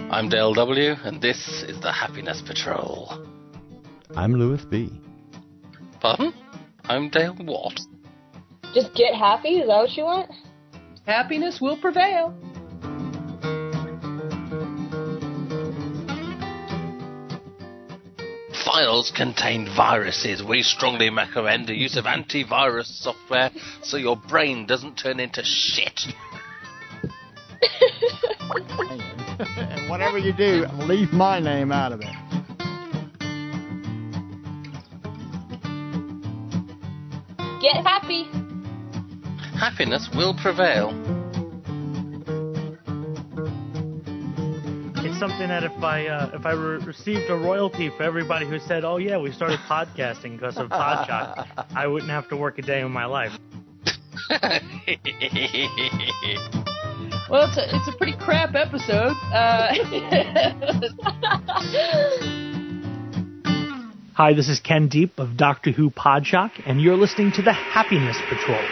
I'm Dale W., and this is the Happiness Patrol. I'm Louis B. Pardon? I'm Dale what? Just get happy? Is that what you want? Happiness will prevail. Files contain viruses. We strongly recommend the use of antivirus software so your brain doesn't turn into shit. And whatever you do, leave my name out of it. Get happy. Happiness will prevail. It's something that if I received a royalty for everybody who said, "Oh yeah, we started podcasting because of Podshock," I wouldn't have to work a day in my life. Well, it's a pretty crap episode. Hi, this is Ken Deep of Doctor Who Podshock, and you're listening to the Happiness Patrol.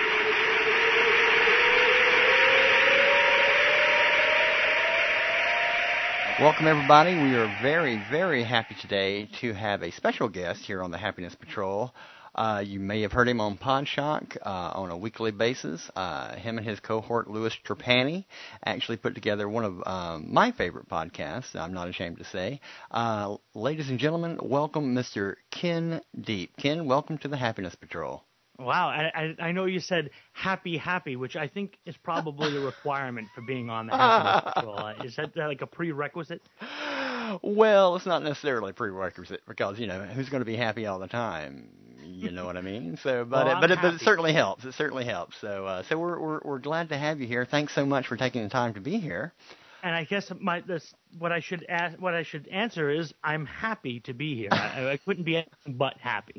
Welcome, everybody. We are very, very happy today to have a special guest here on the Happiness Patrol. You may have heard him on Podshock on a weekly basis. Him and his cohort, Louis Trapani, actually put together one of my favorite podcasts, I'm not ashamed to say. Ladies and gentlemen, welcome Mr. Ken Deep. Ken, welcome to the Happiness Patrol. Wow, I know you said happy, which I think is probably a requirement for being on the Happiness Patrol. Is that like a prerequisite? Well, it's not necessarily a prerequisite because, you know, who's going to be happy all the time? You know what I mean? So, but it certainly helps. It certainly helps. So we're glad to have you here. Thanks so much for taking the time to be here. And I guess what I should answer is I'm happy to be here. I couldn't be anything but happy.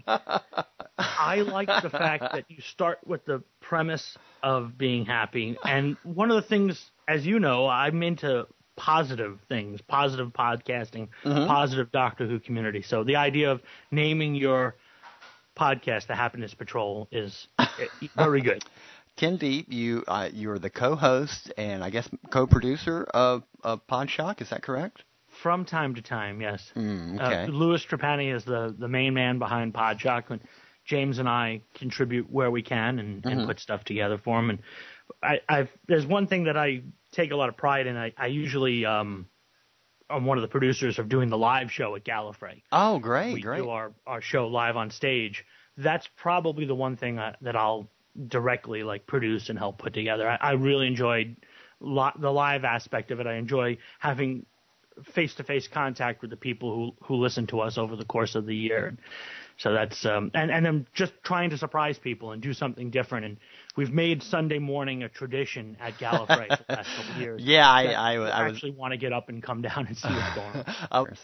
I like the fact that you start with the premise of being happy. And one of the things, as you know, I'm into positive things, positive podcasting, positive Doctor Who community. So the idea of naming your podcast the Happiness Patrol is very good. Ken Deep, you're the co-host and I guess co-producer of Podshock. Is that correct? From time to time, yes. Okay. Louis Trapani is the main man behind Podshock. And James and I contribute where we can and put stuff together for him. And there's one thing that I take a lot of pride in. I usually I'm one of the producers of doing the live show at Gallifrey. Oh, great, we great. do our show live on stage. That's probably the one thing that I'll directly produce and help put together. I really enjoyed the live aspect of it. I enjoy having face-to-face contact with the people who listen to us over the course of the year. So that's and I'm just trying to surprise people and do something different. And we've made Sunday morning a tradition at Gallifrey for the last couple of years. Yeah, I actually want to get up and come down and see what's going on.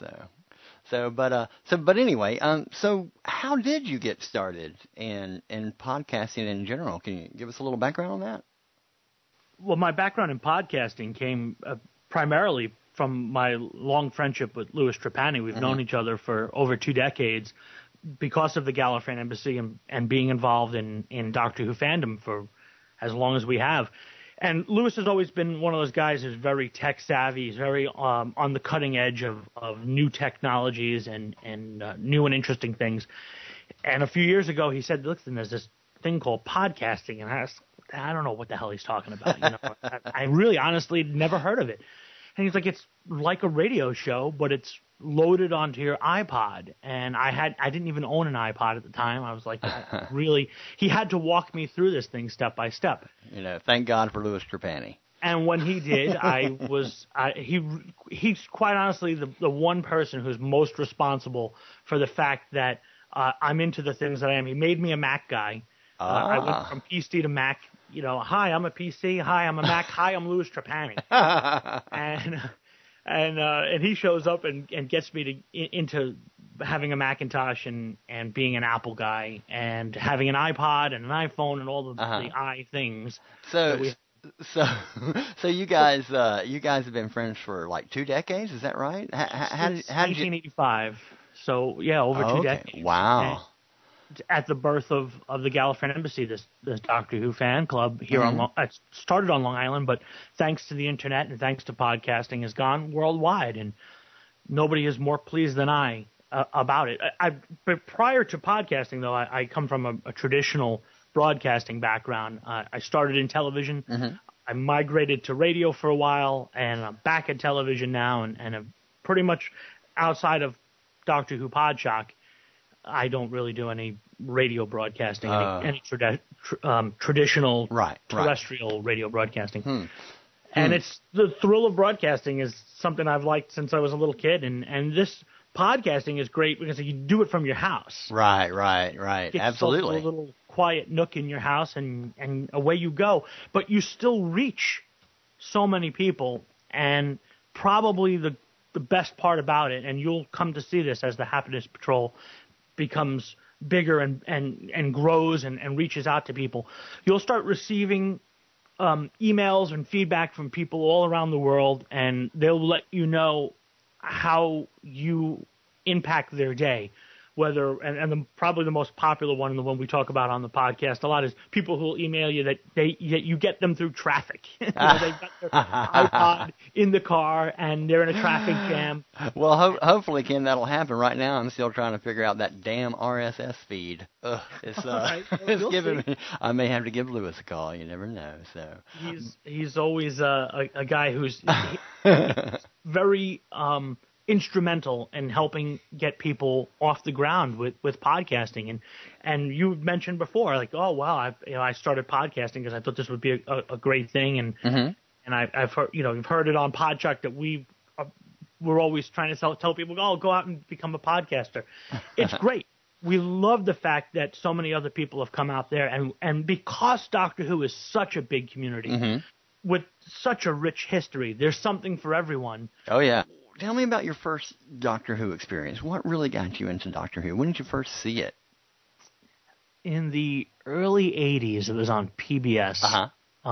But anyway, so how did you get started in podcasting in general? Can you give us a little background on that? Well, my background in podcasting came primarily from my long friendship with Louis Trapani. We've known each other for over 2 decades because of the Gallifreyan Embassy and being involved in Doctor Who fandom for as long as we have. And Louis has always been one of those guys who's very tech savvy. He's very on the cutting edge of new technologies and new and interesting things. And a few years ago, he said, "Listen, there's this thing called podcasting," and I don't know what the hell he's talking about. You know, I really, honestly, never heard of it. And he's like, "It's like a radio show, but it's loaded onto your iPod." And I didn't even own an iPod at the time. I was like, really, he had to walk me through this thing step by step. You know, thank God for Louis Trapani. And when he did, he's quite honestly the one person who's most responsible for the fact that I'm into the things that I am. He made me a Mac guy. I went from PC to Mac. You know, hi, I'm a PC. Hi, I'm a Mac. Hi, I'm Louis Trapani. And he shows up and gets me into having a Macintosh and being an Apple guy and having an iPod and an iPhone and all the i things. So you guys have been friends for like 2 decades, is that right? How did 1985. So yeah, over 2 decades. Wow. at the birth of the Gallifreyan Embassy, this Doctor Who fan club here it started on Long Island, but thanks to the internet and thanks to podcasting, has gone worldwide, and nobody is more pleased than I about it. But prior to podcasting, though, I come from a traditional broadcasting background. I started in television. Mm-hmm. I migrated to radio for a while, and I'm back at television now, and I'm pretty much outside of Doctor Who Podshock. I don't really do any radio broadcasting, any traditional terrestrial radio broadcasting. And it's the thrill of broadcasting is something I've liked since I was a little kid, and this podcasting is great because you can do it from your house. Right. Get Absolutely. A little quiet nook in your house, and away you go. But you still reach so many people, and probably the best part about it, and you'll come to see this as the Happiness Patrol becomes bigger and grows and reaches out to people, you'll start receiving emails and feedback from people all around the world, and they'll let you know how you impact their day. Whether and probably the most popular one, and the one we talk about on the podcast a lot, is people who will email you that you get them through traffic. They've got their iPod in the car and they're in a traffic jam. Well, hopefully, Ken, that'll happen. Right now, I'm still trying to figure out that damn RSS feed. It's giving me. I may have to give Lewis a call. You never know. So he's always a guy who's very instrumental in helping get people off the ground with podcasting, and you mentioned before, like, oh wow, I started podcasting because I thought this would be a great thing, and I've heard, you've heard it on Podshock that we're always trying to tell people, oh, go out and become a podcaster. It's great. We love the fact that so many other people have come out there, and because Doctor Who is such a big community with such a rich history, there's something for everyone. Oh yeah. Tell me about your first Doctor Who experience. What really got you into Doctor Who? When did you first see it? In the early 80s, it was on PBS,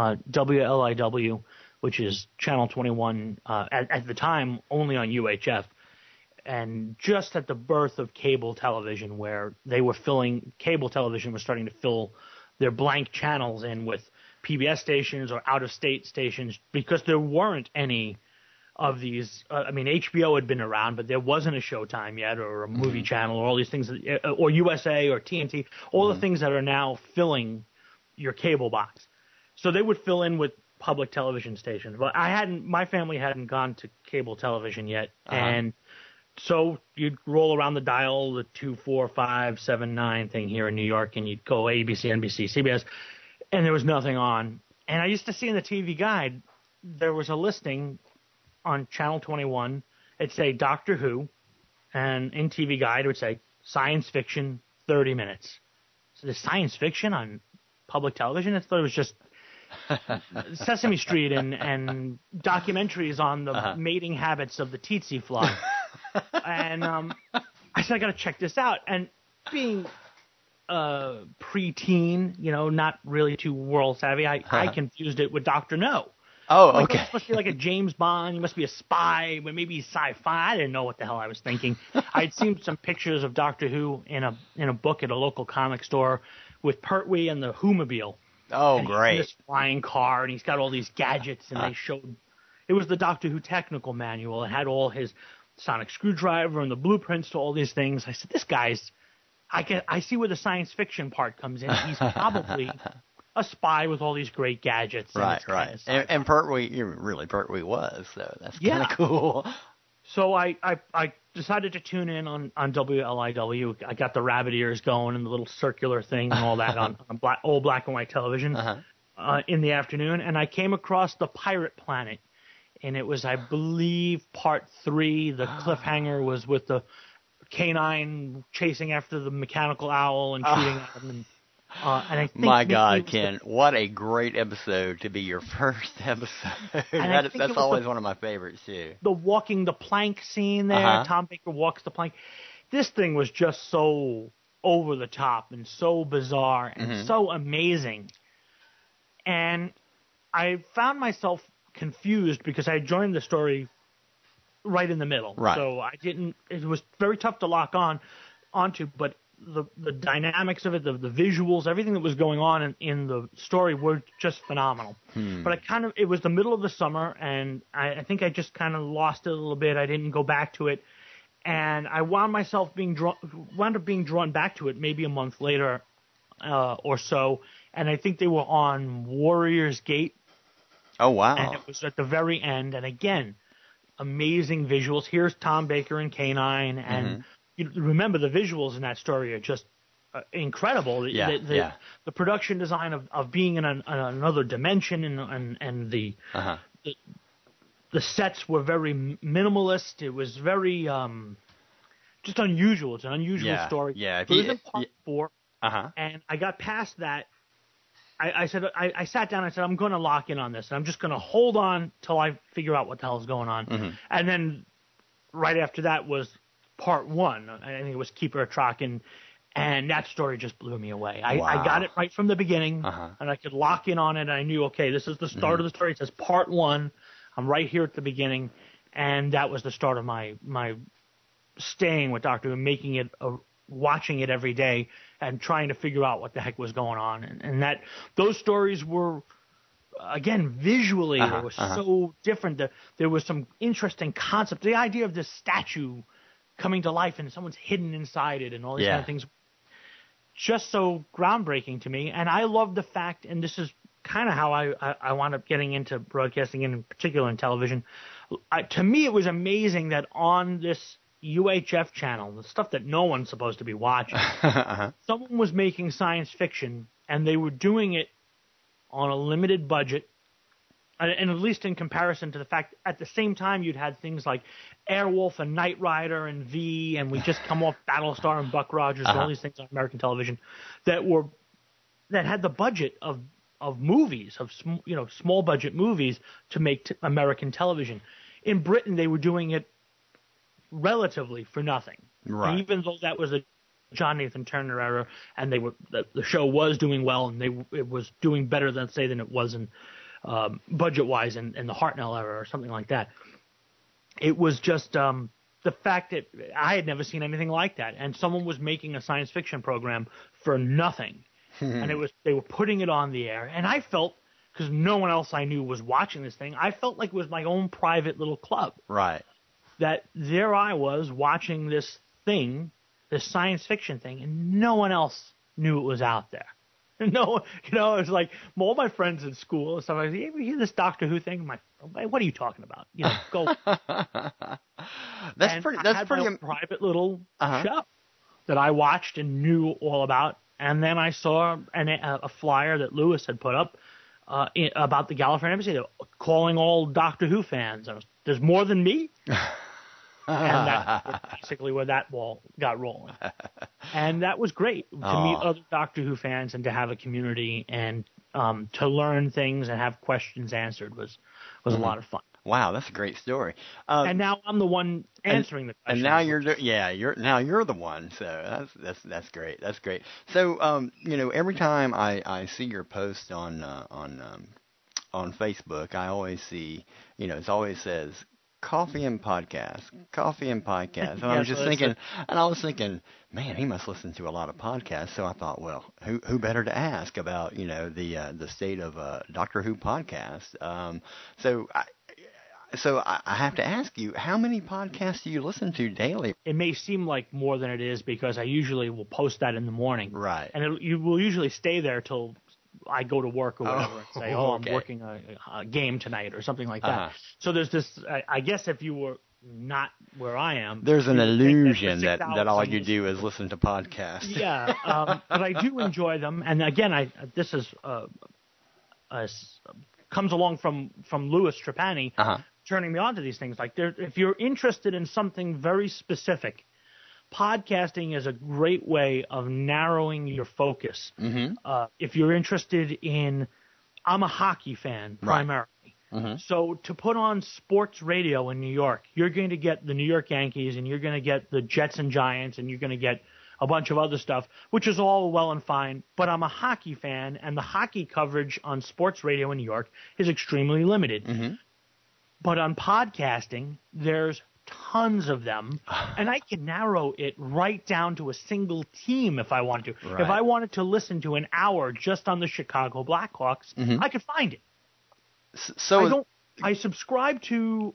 WLIW, which is Channel 21, at the time only on UHF, and just at the birth of cable television, where cable television was starting to fill their blank channels in with PBS stations or out-of-state stations, because there weren't any of these. HBO had been around, but there wasn't a Showtime yet, or a movie channel, or all these things, or USA or TNT, all the things that are now filling your cable box. So they would fill in with public television stations. But my family hadn't gone to cable television yet, and so you'd roll around the dial, the 2, 4, 5, 7, 9 thing here in New York, and you'd go ABC, NBC, CBS, and there was nothing on. And I used to see in the TV guide, there was a listing on Channel 21, it'd say Doctor Who, and in TV Guide it would say science fiction 30 minutes. So there's science fiction on public television? I thought it was just Sesame Street and documentaries on the mating habits of the tsetse fly. And I said, I got to check this out. And being preteen, not really too world savvy, I confused it with Dr. No. Oh, okay. It must be like a James Bond. He must be a spy, but maybe he's sci-fi. I didn't know what the hell I was thinking. I'd seen some pictures of Doctor Who in a book at a local comic store with Pertwee and the Who-mobile. Oh, and great! He's in this flying car, and he's got all these gadgets, and they showed. It was the Doctor Who technical manual. It had all his sonic screwdriver and the blueprints to all these things. I said, this guy's. I see where the science fiction part comes in. He's probably a spy with all these great gadgets. Right. And Pertwee, Pertwee was, so that's kind of cool. So I decided to tune in on WLIW. I got the rabbit ears going and the little circular thing and all that on old black and white television in the afternoon. And I came across the Pirate Planet. And it was, I believe, part 3. The cliffhanger was with the canine chasing after the mechanical owl and shooting at him. And I think my God, Ken, what a great episode to be your first episode. That's always one of my favorites, too. The walking the plank scene there, Tom Baker walks the plank. This thing was just so over the top and so bizarre and so amazing. And I found myself confused because I joined the story right in the middle. Right. So it was very tough to lock onto, but the dynamics of it, the visuals, everything that was going on in the story were just phenomenal. But it was the middle of the summer, and I think I just kind of lost it a little bit. I didn't go back to it, and I wound up being drawn back to it maybe a month later or so, and I think they were on Warriors Gate. Oh, wow. And it was at the very end, and again, amazing visuals. Here's Tom Baker and K-9, and you remember the visuals in that story are just incredible. The production design of being in another dimension and the sets were very minimalist. It was very just unusual. It's an unusual story. Yeah. It was in part 4, and I got past that. I sat down and I said, I'm going to lock in on this, and I'm just going to hold on till I figure out what the hell is going on. And then right after that was part 1. I think it was Keeper of Traken, and that story just blew me away. I got it right from the beginning, and I could lock in on it. And I knew, okay, this is the start of the story. It says part 1. I'm right here at the beginning, and that was the start of my staying with Doctor Who, making it watching it every day and trying to figure out what the heck was going on. And that those stories were, again, visually, they were so different. There was some interesting concept. The idea of this statue coming to life and someone's hidden inside it and all these kind of things, just so groundbreaking to me. And I love the fact, and this is kind of how I wound up getting into broadcasting, in particular in television. To me, it was amazing that on this UHF channel, the stuff that no one's supposed to be watching, someone was making science fiction, and they were doing it on a limited budget, and at least in comparison to the fact, at the same time, you'd had things like Airwolf and Knight Rider and V, and we just come off Battlestar and Buck Rogers and all these things on American television that had the budget of movies, of small budget movies to make American television. In Britain, they were doing it relatively for nothing. Right. And even though that was a John Nathan Turner era, and the show was doing well, and it was doing better than it was in budget wise in the Hartnell era or something like that. It was just the fact that I had never seen anything like that, and someone was making a science fiction program for nothing, and they were putting it on the air, and I felt, because no one else I knew was watching this thing, I felt like it was my own private little club. Right. That there I was watching this thing, this science fiction thing, and no one else knew it was out there. No, it was like all my friends in school and stuff. I was like, you hear this Doctor Who thing? I'm like, what are you talking about? Go. That's pretty my private little show that I watched and knew all about. And then I saw a flyer that Lewis had put up about the Gallifreyan Embassy, calling all Doctor Who fans. There's more than me. And that's basically where that ball got rolling. And that was great to meet other Doctor Who fans and to have a community and to learn things and have questions answered was a lot of fun. Wow, that's a great story. And now I'm the one answering the questions. And now you're the one. So that's great. That's great. So every time I see your post on Facebook, I always see it always says Coffee and Podcast. And I was thinking, man, he must listen to a lot of podcasts. So I thought, well, who better to ask about, the state of Doctor Who podcast. So I have to ask you, how many podcasts do you listen to daily? It may seem like more than it is because I usually will post that in the morning. Right. And you will usually stay there till I go to work or whatever and say, I'm working a game tonight or something like that. So there's this, I guess if you were not where I am. There's an illusion that all you do is listen to podcasts. Yeah, but I do enjoy them. And again, this is comes along from Louis Trapani turning me on to these things. Like if you're interested in something very specific, podcasting is a great way of narrowing your focus. If you're interested in, I'm a hockey fan primarily. So to put on sports radio in New York, you're going to get the New York Yankees and you're going to get the Jets and Giants and you're going to get a bunch of other stuff, which is all well and fine. But I'm a hockey fan, and the hockey coverage on sports radio in New York is extremely limited. But on podcasting, there's tons of them, and I can narrow it right down to a single team if I want to. Right. If I wanted to listen to an hour just on the Chicago Blackhawks, I could find it. So I subscribe to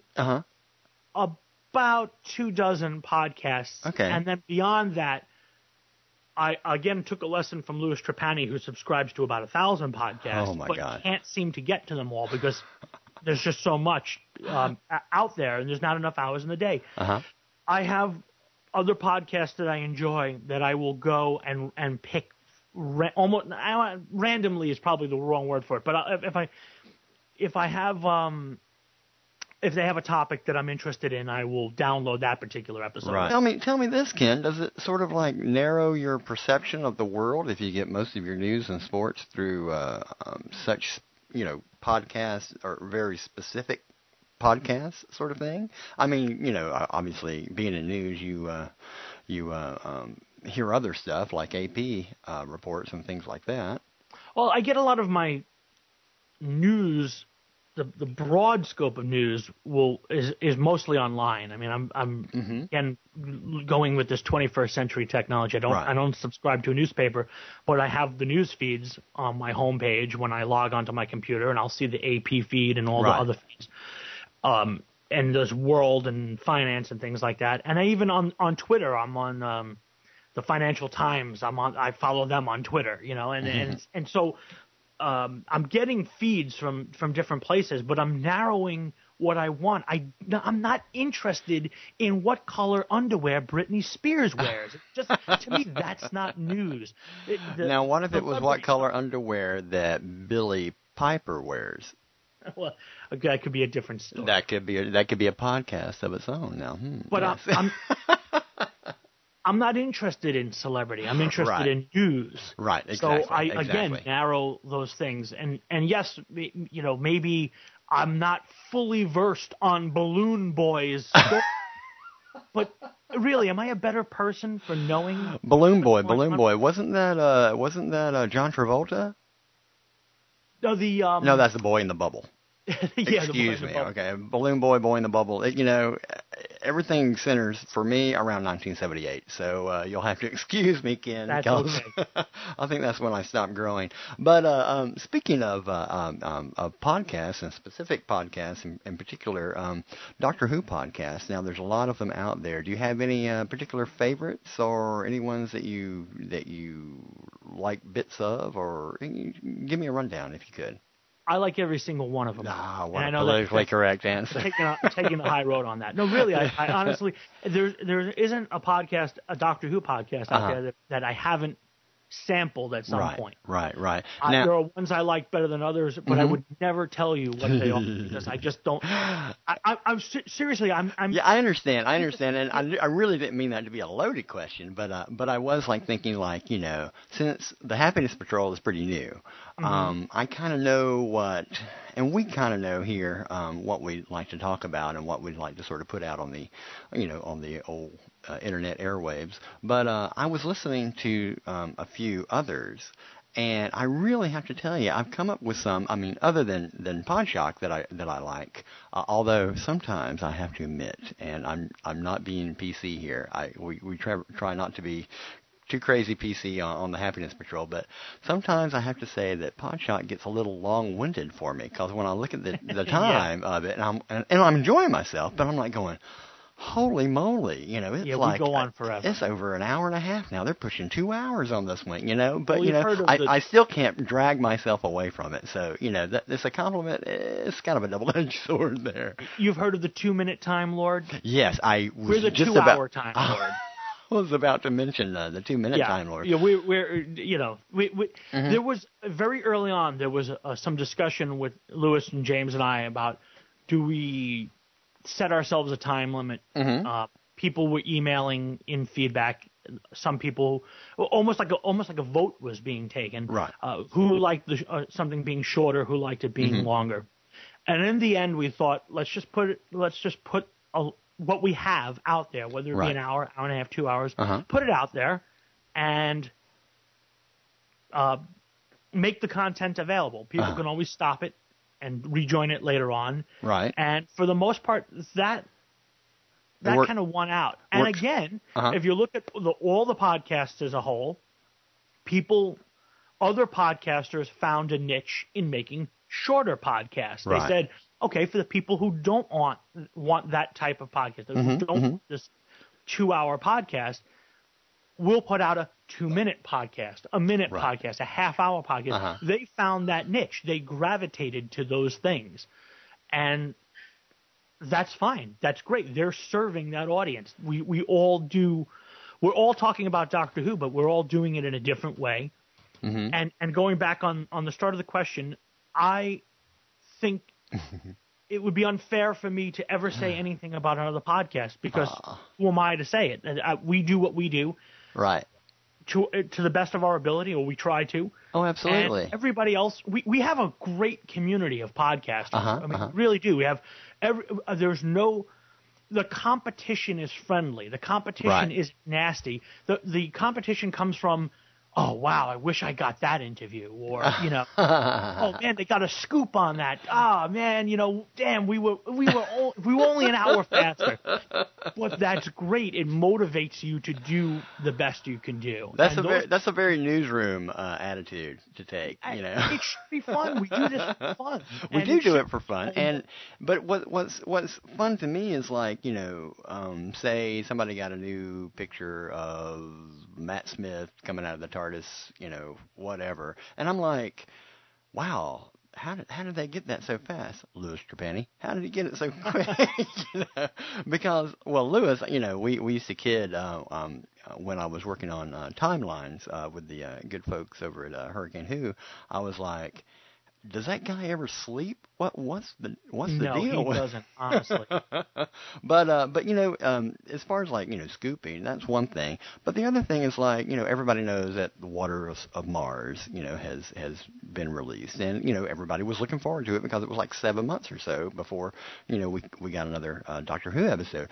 about 24 podcasts, Okay. and then beyond that, I again took a lesson from Louis Trapani, who subscribes to about 1,000 podcasts, Oh, my but God. can't seem to get to them all because there's just so much out there, and there's not enough hours in the day. I have other podcasts that I enjoy that I will go and pick almost randomly is probably the wrong word for it, but if I have if they have a topic that I'm interested in, I will download that particular episode. Right. Tell me this, Ken. Does it sort of like narrow your perception of the world if you get most of your news and sports through such, podcasts or very specific podcasts sort of thing? I mean, obviously being in news, you hear other stuff like AP reports and things like that. Well, I get a lot of my news. The broad scope of news is mostly online. I mean, I'm again going with this 21st century technology. I don't subscribe to a newspaper, but I have the news feeds on my homepage when I log onto my computer, and I'll see the AP feed and all the other feeds. And there's World and Finance and things like that. And I even on Twitter, I'm on the Financial Times. I follow them on Twitter, and so. I'm getting feeds from different places, but I'm narrowing what I want. I'm not interested in what color underwear Britney Spears wears. It's just to me, that's not news. Now, what if it was what color underwear that Billy Piper wears? Well, that could be a different story. That could be a podcast of its own. Now, but yes. I'm not interested in celebrity. I'm interested in news. Right, exactly. So I, again, narrow those things. And yes, maybe I'm not fully versed on Balloon Boy's story, but really, am I a better person for knowing? Balloon Boy. Wasn't that John Travolta? No, no, that's the boy in the bubble. Yeah, Excuse me. Okay, Balloon Boy, Boy in the Bubble. Everything centers for me around 1978. So you'll have to excuse me, Ken. That's okay. I think that's when I stopped growing. But speaking of podcasts and specific podcasts, in particular, Doctor Who podcasts. Now, there's a lot of them out there. Do you have any particular favorites or any ones that you like bits of, or give me a rundown if you could? I like every single one of them. What a politically correct answer. Taking the high road on that. No, really, I honestly, there isn't a podcast, a Doctor Who podcast out there that I haven't sampled at some point. Right. Now, there are ones I like better than others, but I would never tell you what they are because I just don't. I'm seriously. Yeah, I understand, and I really didn't mean that to be a loaded question, but I was thinking since the Happiness Patrol is pretty new, I kind of know what, and we kind of know here what we like to talk about and what we'd like to sort of put out on the, on the old internet airwaves. But I was listening to a few others, and I really have to tell you, I've come up with some. I mean, other than Podshock that I like. Although sometimes I have to admit, and I'm not being PC here. We try not to be too crazy PC on the Happiness Patrol, but sometimes I have to say that Podshock gets a little long-winded for me, because when I look at the time of it, and I'm enjoying myself, but I'm like going, holy moly, it's like we go on forever. It's over an hour and a half now. They're pushing 2 hours on this one, But well, I still can't drag myself away from it. So it's a compliment. It's kind of a double-edged sword there. You've heard of the 2-minute Time Lord? Yes, We're the 2-hour Time Lord. I was about to mention the 2-minute Time Lord. Yeah, we're there was very early on. There was some discussion with Lewis and James and I about, do we set ourselves a time limit? People were emailing in feedback. Some people, almost like a vote was being taken. Right. Who liked something being shorter? Who liked it being longer? And in the end, we thought, let's just put what we have out there, whether it be an hour and a half, 2 hours, put it out there, and make the content available. People can always stop it and rejoin it later on. Right. And for the most part, that kind of won out. And again, if you look at all the podcasts as a whole, other podcasters found a niche in making shorter podcasts. They said, okay, for the people who don't want that type of podcast, who don't want this 2-hour podcast, we'll put out a 2-minute podcast, a minute podcast, a half-hour podcast. They found that niche. They gravitated to those things. And that's fine. That's great. They're serving that audience. We all do. We're all talking about Doctor Who, but we're all doing it in a different way. And going back on the start of the question, I think it would be unfair for me to ever say anything about another podcast because who am I to say it? We do what we do. Right. To the best of our ability, or we try to. Oh, absolutely. And everybody else, we have a great community of podcasters. I mean, we really do. We have the competition is friendly. The competition is nasty. The competition comes from, oh, wow, I wish I got that interview. Or, oh, man, they got a scoop on that. Ah, man, damn, we were only an hour faster. But that's great. It motivates you to do the best you can do. That's a very newsroom attitude to take, It should be fun. We do this for fun. We do it for fun. But what's fun to me is like, say somebody got a new picture of Matt Smith coming out of the TARDIS, whatever. And I'm like, wow, how did they get that so fast? Louis Trapani, how did he get it so quick? Because, well, Louis, we used to kid when I was working on timelines with the good folks over at Hurricane Who. I was like, does that guy ever sleep? What's the deal? No, he doesn't, honestly. But as far as like scooping, that's one thing. But the other thing is like everybody knows that the Waters of Mars has been released, and everybody was looking forward to it because it was like 7 months or so before we got another Doctor Who episode.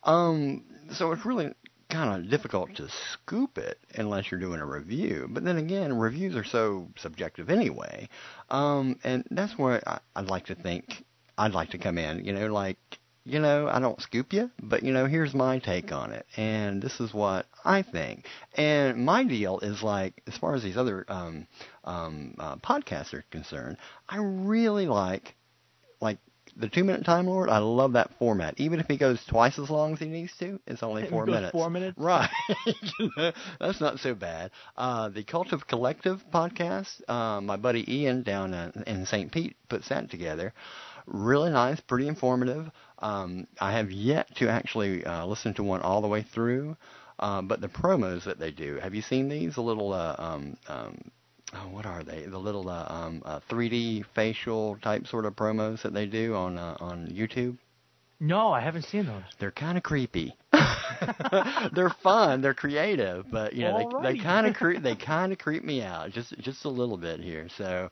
So it's really kind of difficult to scoop it unless you're doing a review. But then again, reviews are so subjective anyway. And that's where I'd like to think I'd like to come in, I don't scoop you, but here's my take on it. And this is what I think. And my deal is like, as far as these other podcasts are concerned, I really like the 2-minute Time Lord. I love that format. Even if he goes twice as long as he needs to, it's only 4 minutes. 4 minutes? Right. That's not so bad. The Cult of Collective podcast, my buddy Ian down in St. Pete puts that together. Really nice, pretty informative. I have yet to actually listen to one all the way through, but the promos that they do, have you seen these? A little what are they? The little 3D facial type sort of promos that they do on YouTube? No, I haven't seen those. They're kind of creepy. They're fun. They're creative, but they kind of creep me out just a little bit here. So,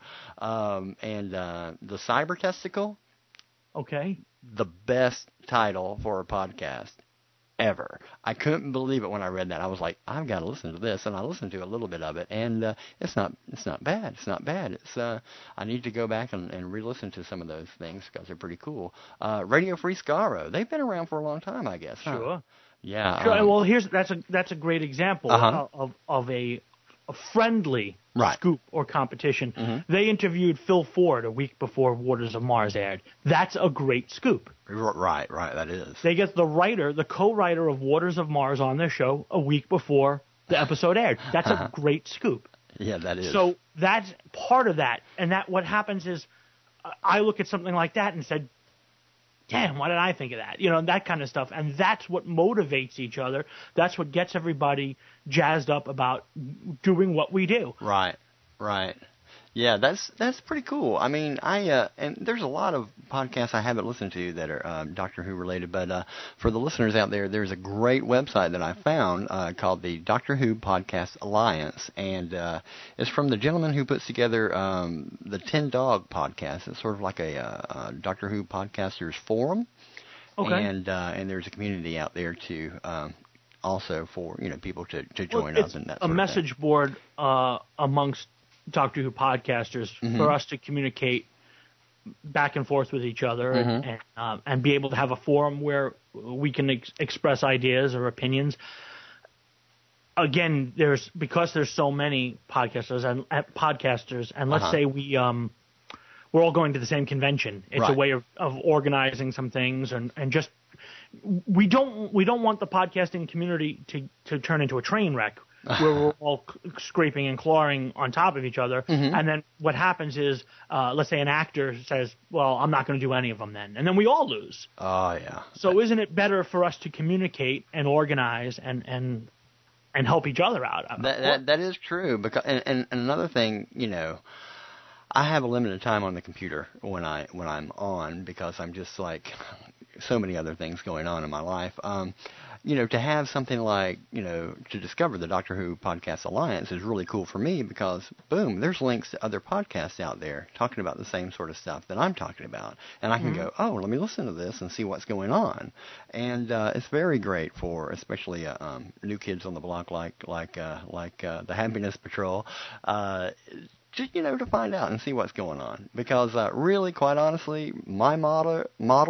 the Cyber Testicle. Okay. The best title for a podcast ever. I couldn't believe it when I read that. I was like, I've got to listen to this, and I listened to a little bit of it, and it's not bad. It's not bad. I need to go back and re-listen to some of those things because they're pretty cool. Radio Free Skaro. They've been around for a long time, I guess. Huh? Sure. Yeah. Sure. Well, that's a great example of a friendly scoop or competition. They interviewed Phil Ford a week before Waters of Mars aired. That's a great scoop. Right, that is. They get the co-writer of Waters of Mars on their show a week before the episode aired. That's a great scoop. Yeah, that is. So that's part of that. And that what happens is I look at something like that and said, damn, why did I think of that? That kind of stuff. And that's what motivates each other. That's what gets everybody jazzed up about doing what we do. Right. Yeah, that's pretty cool. I mean, and there's a lot of podcasts I haven't listened to that are Doctor Who related, but for the listeners out there, there's a great website that I found called the Doctor Who Podcast Alliance, and it's from the gentleman who puts together the Tin Dog podcast. It's sort of like a Doctor Who podcasters forum, okay. And there's a community out there too. Also for people to join up and that sort of thing. A message board amongst Doctor Who podcasters for us to communicate back and forth with each other and be able to have a forum where we can express ideas or opinions. Again, because there's so many podcasters, and let's say we're all going to the same convention. It's a way of organizing some things and just we don't want the podcasting community to turn into a train wreck where we're all scraping and clawing on top of each other. And then what happens is, let's say an actor says, well, I'm not going to do any of them then. And then we all lose. Oh, yeah. So isn't it better for us to communicate and organize and help each other out? That is true. Because and another thing, I have a limited time on the computer when I'm on because I'm just like so many other things going on in my life. To have something like, to discover the Doctor Who Podcast Alliance is really cool for me because, boom, there's links to other podcasts out there talking about the same sort of stuff that I'm talking about. And I can go, oh, let me listen to this and see what's going on. And it's very great for especially new kids on the block like the Happiness Patrol. Just, to find out and see what's going on. Because really, quite honestly, my model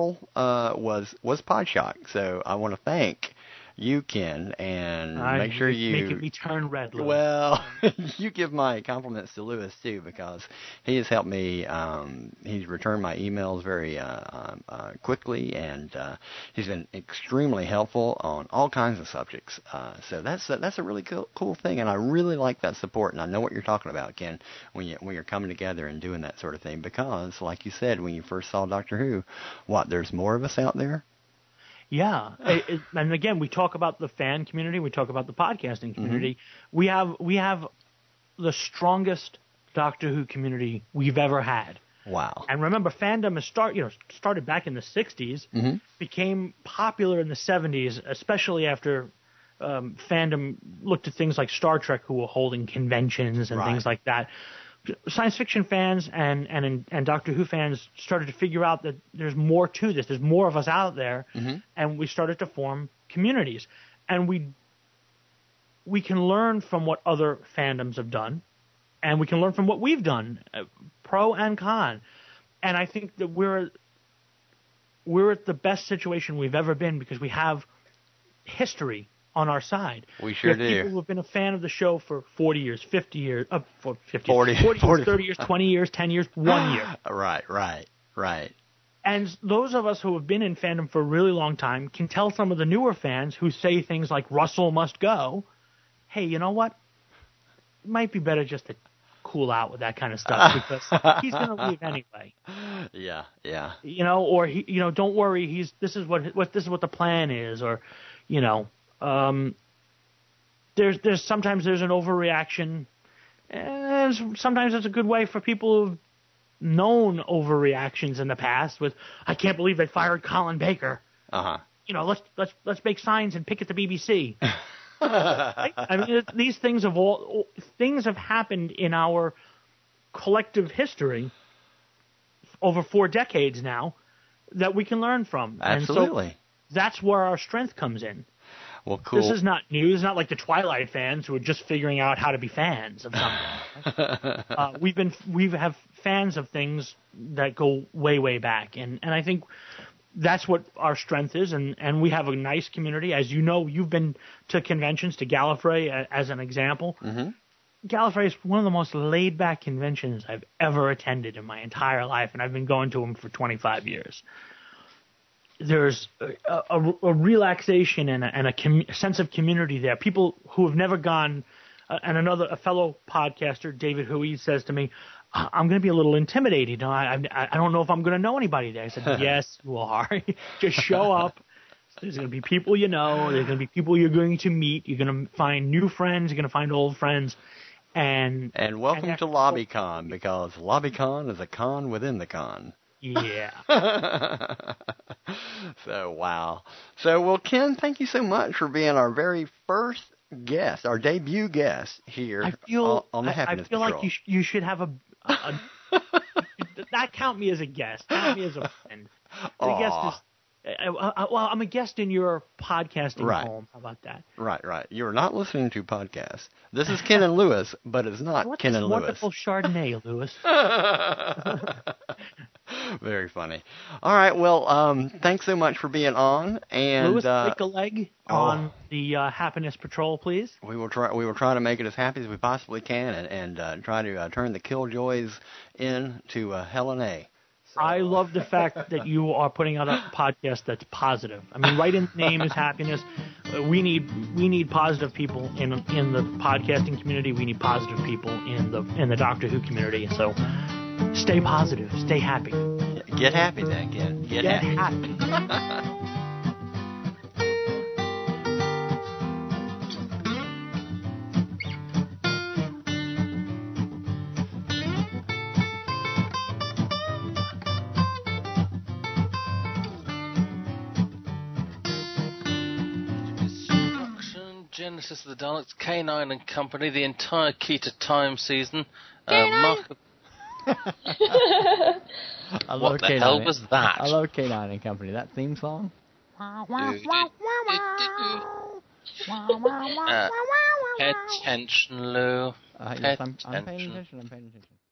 was Podshock. So I want to thank you, Ken, and make sure you... Making me turn red, Louis. Well, you give my compliments to Louis, too, because he has helped me. He's returned my emails very quickly, and he's been extremely helpful on all kinds of subjects. So that's a really cool thing, and I really like that support, and I know what you're talking about, Ken, when you're coming together and doing that sort of thing, because, like you said, when you first saw Doctor Who, there's more of us out there? Yeah, and again, we talk about the fan community, we talk about the podcasting community. We have the strongest Doctor Who community we've ever had. Wow! And remember, fandom started back in the '60s, became popular in the '70s, especially after fandom looked at things like Star Trek, who were holding conventions and things like that. Science fiction fans and Doctor Who fans started to figure out that there's more to this. There's more of us out there, and we started to form communities. And we can learn from what other fandoms have done, and we can learn from what we've done, pro and con. And I think that we're at the best situation we've ever been because we have history on our side. We sure do. People who have been a fan of the show for 40 years, 50 years, 40 years, 30 years, 20 years, 10 years, 1 year. Right. And those of us who have been in fandom for a really long time can tell some of the newer fans who say things like Russell must go, hey, you know what? It might be better just to cool out with that kind of stuff because he's going to leave anyway. Yeah. Or don't worry, this is what the plan is, or there's sometimes there's an overreaction, and sometimes it's a good way for people who've known overreactions in the past. With I can't believe they fired Colin Baker. Let's make signs and pick at the BBC. I mean, these things have happened in our collective history over 4 decades now that we can learn from. Absolutely. And so that's where our strength comes in. Well, cool. This is not new. It's not like the Twilight fans who are just figuring out how to be fans of something. We have fans of things that go way, way back, and I think that's what our strength is, and we have a nice community. As you know, you've been to conventions, to Gallifrey as an example. Gallifrey is one of the most laid-back conventions I've ever attended in my entire life, and I've been going to them for 25 years. There's a relaxation and a sense of community there. People who have never gone, and a fellow podcaster, David Huey, says to me, I'm going to be a little intimidated. I don't know if I'm going to know anybody there. I said, yes, you are. Just show up. There's going to be people you know. There's going to be people you're going to meet. You're going to find new friends. You're going to find old friends. And welcome to LobbyCon, because LobbyCon is a con within the con. Yeah. So, wow. So, well, Ken, thank you so much for being our very first guest, our debut guest here on the Happiness Patrol. I feel like you should have not count me as a guest. Count me as a friend. A guest is... well, I'm a guest in your podcasting home. How about that? Right. You're not listening to podcasts. This is Ken and Lewis, but it's not Ken and Lewis. Wonderful Chardonnay, Lewis. Very funny. All right, well, thanks so much for being on. And Lewis, break a leg on the Happiness Patrol, please. We will try. We will try to make it as happy as we possibly can, and try to turn the Killjoys into Helen A. So, I love the fact that you are putting out a podcast that's positive. I mean, right in the name is happiness. We need positive people in the podcasting community. We need positive people in the Doctor Who community. So, stay positive, stay happy. Get happy then, again. Get happy. Genesis of the Daleks, K9 and Company, the entire Key to Time season. What the hell was that? I love K9 and Company. That theme song. Attention, Lou. Yes, I'm paying attention.